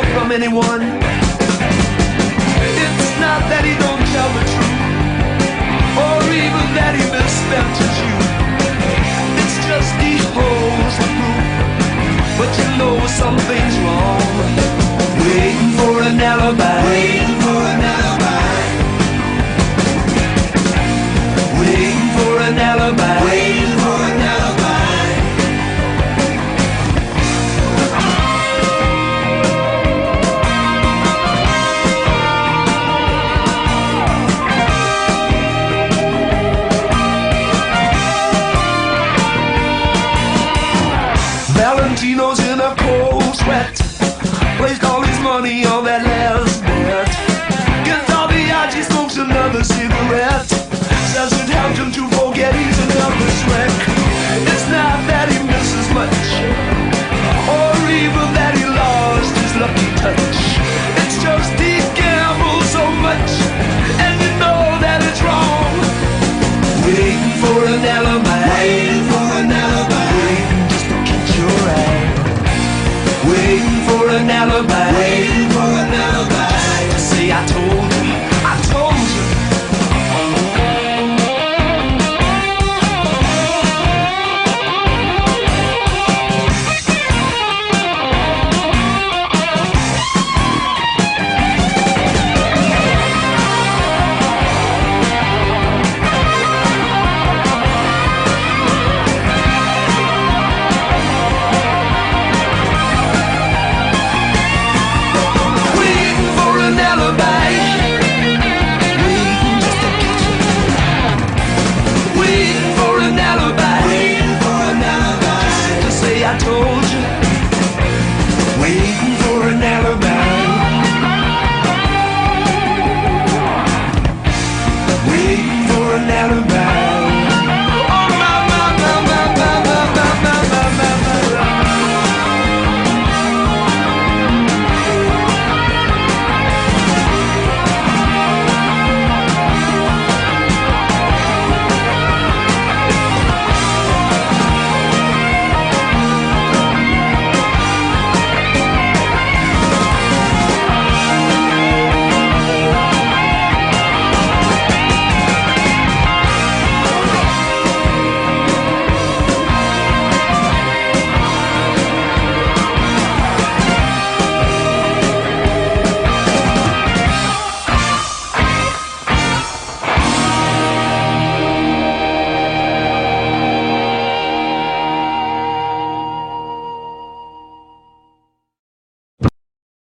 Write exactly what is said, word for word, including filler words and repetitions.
from anyone. It's not that he don't tell the truth, or even that he misspent his youth. It's just he holds the proof, but you know something's wrong. Waiting for an alibi, waiting for an alibi, waiting for an alibi, waiting for an alibi. Valentino's in a cold sweat, placed all his money on that last bet. Gets all the odds, he smokes another cigarette, says it helped him to forget he's another wreck.